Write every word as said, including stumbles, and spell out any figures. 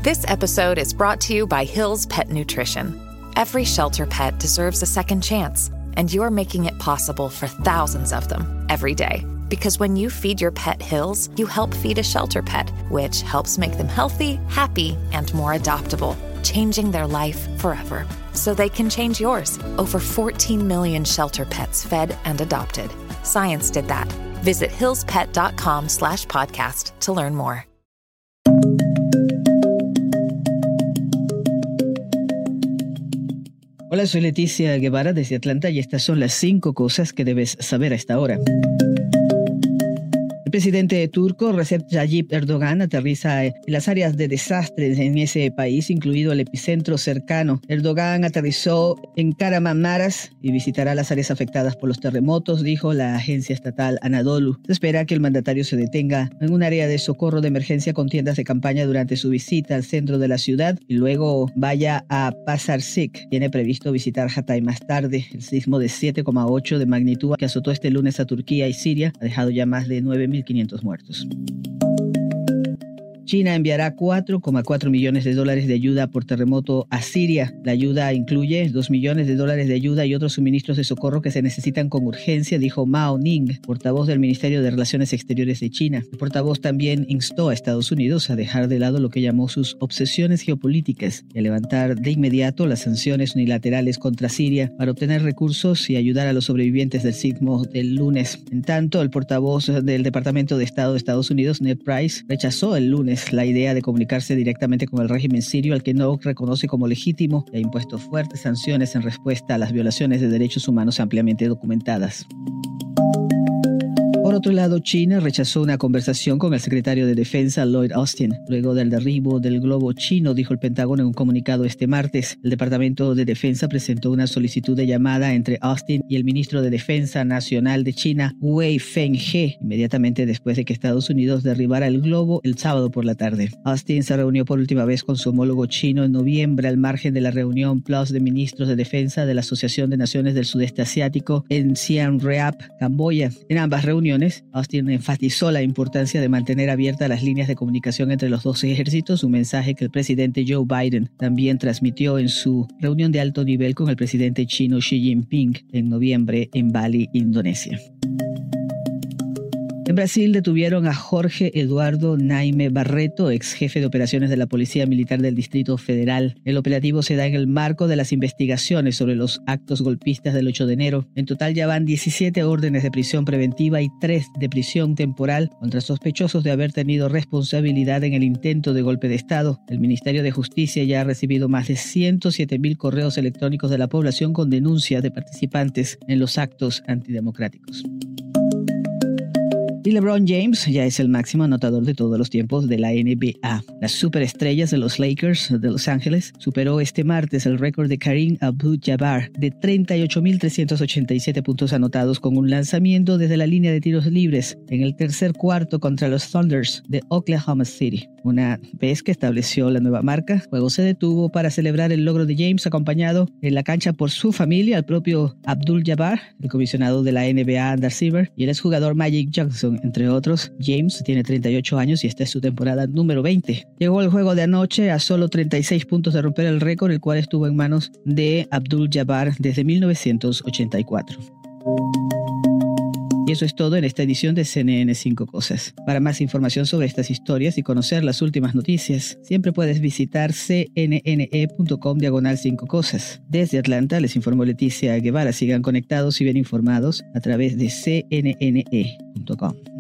This episode is brought to you by Hill's Pet Nutrition. Every shelter pet deserves a second chance, and you're making it possible for thousands of them every day. Because when you feed your pet Hill's, you help feed a shelter pet, which helps make them healthy, happy, and more adoptable, changing their life forever. So they can change yours. Over fourteen million shelter pets fed and adopted. Science did that. Visit hillspet.com slash podcast to learn more. Hola, soy Leticia Guevara desde Atlanta y estas son las cinco cosas que debes saber a esta hora. El presidente turco Recep Tayyip Erdogan aterriza en las áreas de desastres en ese país, incluido el epicentro cercano. Erdogan aterrizó en Kahramanmaraş y visitará las áreas afectadas por los terremotos, dijo la agencia estatal Anadolu. Se espera que el mandatario se detenga en un área de socorro de emergencia con tiendas de campaña durante su visita al centro de la ciudad y luego vaya a Pasarsik. Tiene previsto visitar Hatay más tarde. El sismo de siete coma ocho de magnitud que azotó este lunes a Turquía y Siria ha dejado ya más de nueve mil quinientos muertos. China enviará cuatro coma cuatro millones de dólares de ayuda por terremoto a Siria. La ayuda incluye dos millones de dólares de ayuda y otros suministros de socorro que se necesitan con urgencia, dijo Mao Ning, portavoz del Ministerio de Relaciones Exteriores de China. El portavoz también instó a Estados Unidos a dejar de lado lo que llamó sus obsesiones geopolíticas y a levantar de inmediato las sanciones unilaterales contra Siria para obtener recursos y ayudar a los sobrevivientes del sismo del lunes. En tanto, el portavoz del Departamento de Estado de Estados Unidos, Ned Price, rechazó el lunes la idea de comunicarse directamente con el régimen sirio, al que no reconoce como legítimo, y ha impuesto fuertes sanciones en respuesta a las violaciones de derechos humanos ampliamente documentadas. Por otro lado, China rechazó una conversación con el secretario de Defensa Lloyd Austin luego del derribo del globo chino, dijo el Pentágono en un comunicado este martes. El Departamento de Defensa presentó una solicitud de llamada entre Austin y el ministro de Defensa Nacional de China, Wei Fenghe, inmediatamente después de que Estados Unidos derribara el globo el sábado por la tarde. Austin se reunió por última vez con su homólogo chino en noviembre al margen de la reunión Plus de ministros de defensa de la Asociación de Naciones del Sudeste Asiático en Siem Reap, Camboya. En ambas reuniones, Austin enfatizó la importancia de mantener abiertas las líneas de comunicación entre los dos ejércitos, un mensaje que el presidente Joe Biden también transmitió en su reunión de alto nivel con el presidente chino Xi Jinping en noviembre en Bali, Indonesia. En Brasil detuvieron a Jorge Eduardo Naime Barreto, ex jefe de operaciones de la Policía Militar del Distrito Federal. El operativo se da en el marco de las investigaciones sobre los actos golpistas del ocho de enero. En total ya van diecisiete órdenes de prisión preventiva y tres de prisión temporal contra sospechosos de haber tenido responsabilidad en el intento de golpe de Estado. El Ministerio de Justicia ya ha recibido más de ciento siete mil correos electrónicos de la población con denuncias de participantes en los actos antidemocráticos. Y LeBron James ya es el máximo anotador de todos los tiempos de la N B A. Las superestrellas de los Lakers de Los Ángeles superó este martes el récord de Kareem Abdul-Jabbar de treinta y ocho mil trescientos ochenta y siete puntos anotados con un lanzamiento desde la línea de tiros libres en el tercer cuarto contra los Thunders de Oklahoma City. Una vez que estableció la nueva marca, el juego se detuvo para celebrar el logro de James, acompañado en la cancha por su familia, el propio Abdul-Jabbar, el comisionado de la N B A Adam Silver y el exjugador Magic Johnson, entre otros. James tiene treinta y ocho años y esta es su temporada número veinte. Llegó el juego de anoche a solo treinta y seis puntos de romper el récord, el cual estuvo en manos de Abdul-Jabbar desde mil novecientos ochenta y cuatro. Y eso es todo en esta edición de C N N cinco Cosas. Para más información sobre estas historias y conocer las últimas noticias, siempre puedes visitar cnne.com diagonal cinco cosas. Desde Atlanta les informó Leticia Guevara. Sigan conectados y bien informados a través de c n n e punto com.